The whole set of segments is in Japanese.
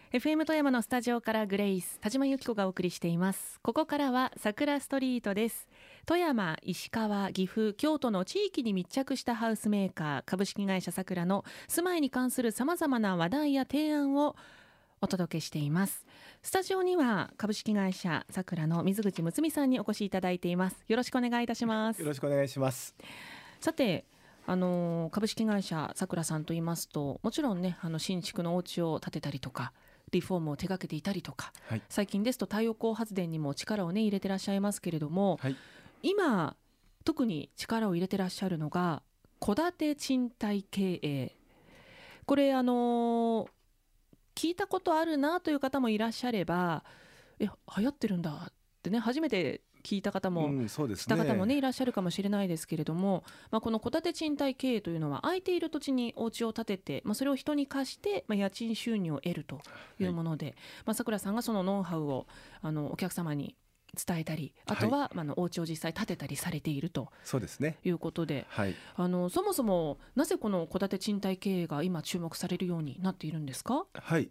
FM 富山のスタジオからグレイス田島由紀子がお送りしています。ここからは桜ストリートです。富山、石川、岐阜、京都の地域に密着したハウスメーカー株式会社さくらの住まいに関するさまざまな話題や提案をお届けしています。スタジオには株式会社さくらの水口睦美さんにお越しいただいています。よろしくお願いいたします。 よろしくお願いします。 さて株式会社さくらさんといいますと、もちろんね新築のお家を建てたりとかリフォームを手掛けていたりとか、はい、最近ですと太陽光発電にも力をね入れてらっしゃいますけれども、はい、今特に力を入れてらっしゃるのが戸建て賃貸経営。これ聞いたことあるなという方もいらっしゃれば、流行ってるんだってね初めて聞いた方も、した方もねいらっしゃるかもしれないですけれども、この戸建て賃貸経営というのは空いている土地にお家を建てて、それを人に貸して、家賃収入を得るというもので、さくらさんがそのノウハウをお客様に伝えたり、あとは、お家を実際建てたりされているということで、そもそもなぜこの戸建て賃貸経営が今注目されるようになっているんですか？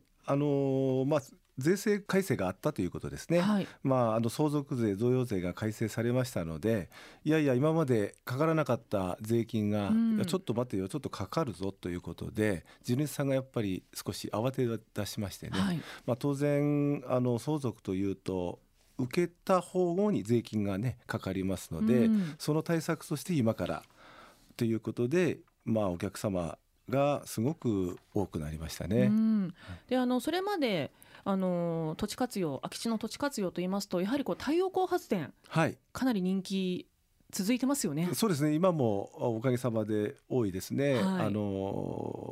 税制改正があったということですね、はい。相続税贈与税が改正されましたので、今までかからなかった税金が、ちょっと待てよちょっとかかるぞということで、地主さんがやっぱり少し慌て出しましてね、はい。当然相続というと受けた方に税金がねかかりますので、その対策として今からということで、お客様がすごく多くなりましたね。 でそれまで土地活用、空き地の土地活用といいますと、やはり太陽光発電、はい、かなり人気続いてますよね。 そうですね、今もおかげさまで多いですね、はい。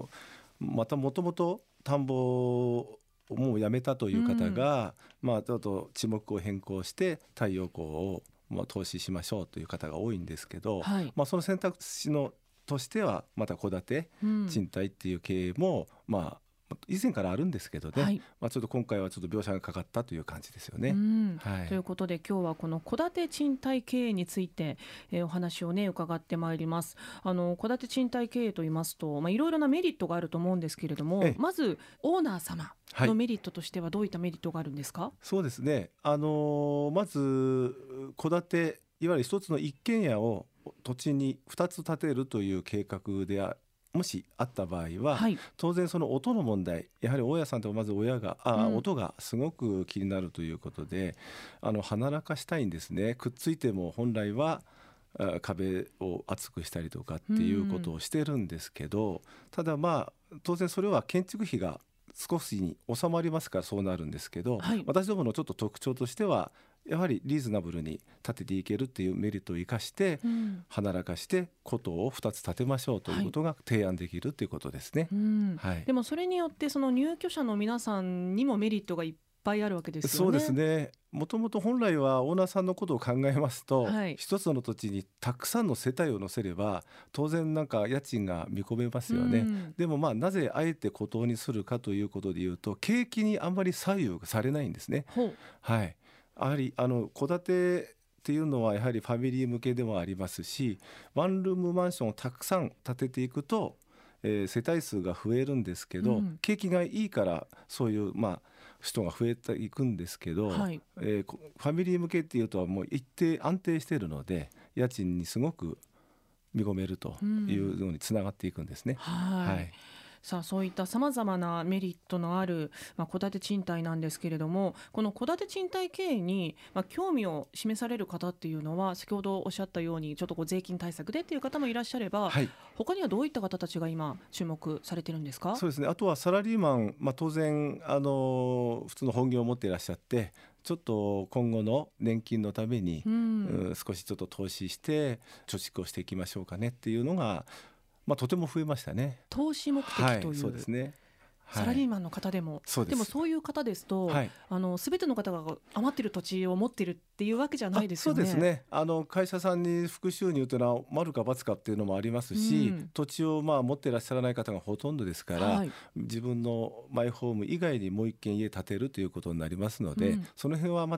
またもともと田んぼをもうやめたという方が、ちょっと地目を変更して太陽光を投資しましょうという方が多いんですけど、はい。その選択肢のとしてはまた戸建て賃貸っていう経営も、以前からあるんですけどね、はい。ちょっと今回はちょっと描写がかかったという感じですよね。 はい、ということで今日はこの戸建て賃貸経営について、お話をね伺ってまいります。戸建て賃貸経営といいますと、いろいろなメリットがあると思うんですけれども、まずオーナー様のメリットとしてはどういったメリットがあるんですか？ そうですね、まず戸建て、いわゆる一つの一軒家を土地に2つ建てるという計画でもしあった場合は、はい。当然その音の問題、やはり大家さんとまず音がすごく気になるということで、鼻らかしたいんですね。くっついても本来は壁を厚くしたりとかっていうことをしてるんですけど、ただ当然それは建築費が少しに収まりますからそうなるんですけど、はい。私どものちょっと特徴としてはやはりリーズナブルに建てていけるっていうメリットを生かして、花らかしてことを2つ建てましょうということが提案できるということですね。 はい。でもそれによってその入居者の皆さんにもメリットがいっぱいあるわけですよね。 そうですね、もともと本来はオーナーさんのことを考えますと、はい。一つの土地にたくさんの世帯を載せれば当然家賃が見込めますよね。でもなぜあえて孤島にするかということでいうと、景気にあんまり左右されないんですね。はい。やはり戸建てっていうのはやはりファミリー向けでもありますし、ワンルームマンションをたくさん建てていくと、世帯数が増えるんですけど、景気がいいからそういう人が増えていくんですけど、はい。ファミリー向けっていうともう一定安定しているので家賃にすごく見込めるというのにつながっていくんですね。 はい。さあそういったさまざまなメリットのある、戸建て賃貸なんですけれども、この戸建て賃貸経営に、興味を示される方っていうのは、先ほどおっしゃったようにちょっと税金対策でっていう方もいらっしゃれば、はい。他にはどういった方たちが今注目されてるんですか？ そうですね、あとはサラリーマン、当然普通の本業を持っていらっしゃって、ちょっと今後の年金のために、少しちょっと投資して貯蓄をしていきましょうかねっていうのがとても増えましたね。 投資目的という、はい、 そうですね、 サラリーマンの方でも、でもそういう方ですと、はい、全ての方が余っている土地を持っているっていうわけじゃないですよね。 そうですね、会社さんに副収入というのは丸か×かっていうのもありますし、土地を持っていらっしゃらない方がほとんどですから、はい。自分のマイホーム以外にもう一軒家建てるということになりますので、その辺はまた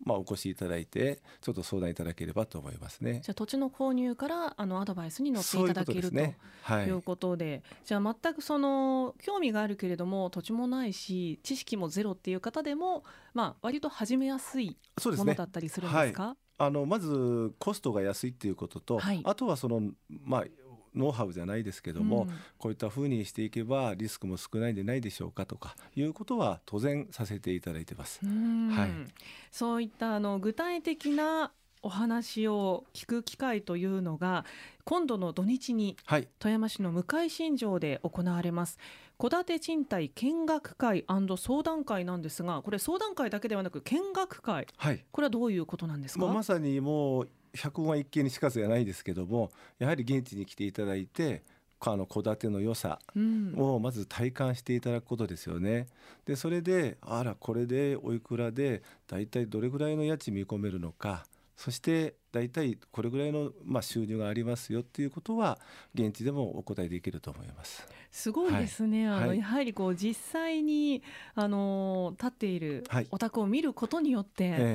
お越しいただいてちょっと相談いただければと思いますね。 じゃあ土地の購入からアドバイスに乗っていただけるということで、じゃあ全くその興味があるけれども土地もないし知識もゼロっていう方でも、割と始めやすいものだったりするんですか？ まずコストが安いっていうことと、あとはそのノウハウじゃないですけども、こういった風にしていけばリスクも少ないんじゃないでしょうかとかいうことは当然させていただいてます。 そういった具体的なお話を聞く機会というのが今度の土日に富山市の向新城で行われます戸建て賃貸見学会&相談会なんですが、これ相談会だけではなく見学会、これはどういうことなんですか？ まさにもう百聞は一見にしかずじゃないですけども、やはり現地に来ていただいて戸建ての良さをまず体感していただくことですよね。でそれでこれでおいくらでだいたいどれぐらいの家賃見込めるのか、そしてだいたいこれぐらいの収入がありますよっていうことは現地でもお答えできると思います。 すごいですね。やはり実際に建っているお宅を見ることによって、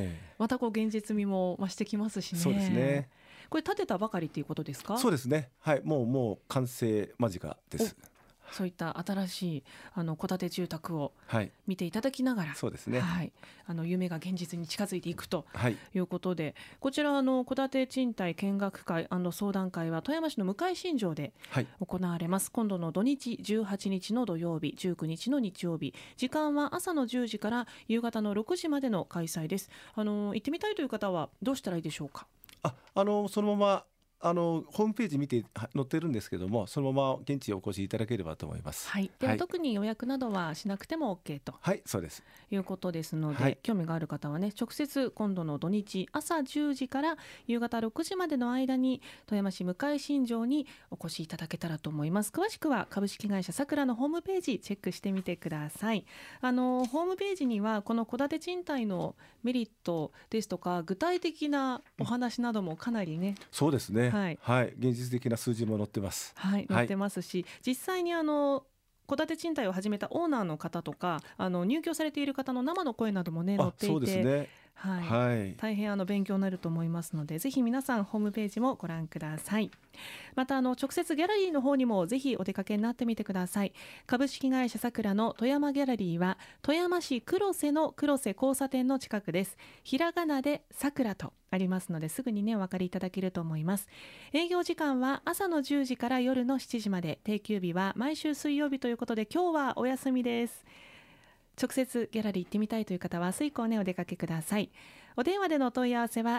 また現実味も増してきますしね。 そうですね。 これ建てたばかりということですか？ そうですね。もう完成間近です。 そういった新しい戸建て住宅を見ていただきながら、 そうですね、 夢が現実に近づいていくということで、こちら戸建て賃貸見学会&相談会は富山市の向新城で行われます。今度の土日18日の土曜日、19日の日曜日、時間は朝の10時から夕方の6時までの開催です。行ってみたいという方はどうしたらいいでしょうか？ そのままホームページ見て載ってるんですけども、そのまま現地へお越しいただければと思います。 では特に予約などはしなくても OK と、 そうですいうことですので、興味がある方はね、直接今度の土日朝10時から夕方6時までの間に富山市向新城にお越しいただけたらと思います。詳しくは株式会社さくらのホームページチェックしてみてください。ホームページにはこの戸建て賃貸のメリットですとか具体的なお話などもかなりね、 そうですね、現実的な数字も載ってます。 載ってますし、実際に戸建て賃貸を始めたオーナーの方とか入居されている方の生の声などもね載っていて、 そうですね、 大変勉強になると思いますので、ぜひ皆さんホームページもご覧ください。また直接ギャラリーの方にもぜひお出かけになってみてください。株式会社さくらの富山ギャラリーは富山市黒瀬の黒瀬交差点の近くです。ひらがなでさくらとありますので、すぐにねお分かりいただけると思います。営業時間は朝の10時から夜の7時まで、定休日は毎週水曜日ということで今日はお休みです。直接ギャラリー行ってみたいという方は明日以降ねお出かけください。お電話でのお問い合わせは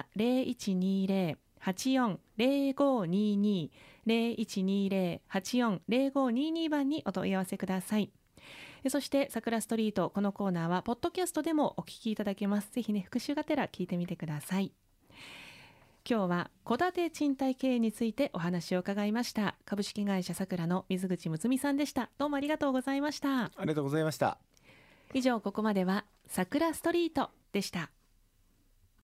0120-840522 0120-840522 番にお問い合わせください。そしてさくらストリート、このコーナーはポッドキャストでもお聞きいただけます。ぜひね復習がてら聞いてみてください。今日は戸建て賃貸経営についてお話を伺いました。株式会社さくらの水口睦美さんでした。どうもありがとうございました。 ありがとうございました。 以上、ここまではさくらストリートでした。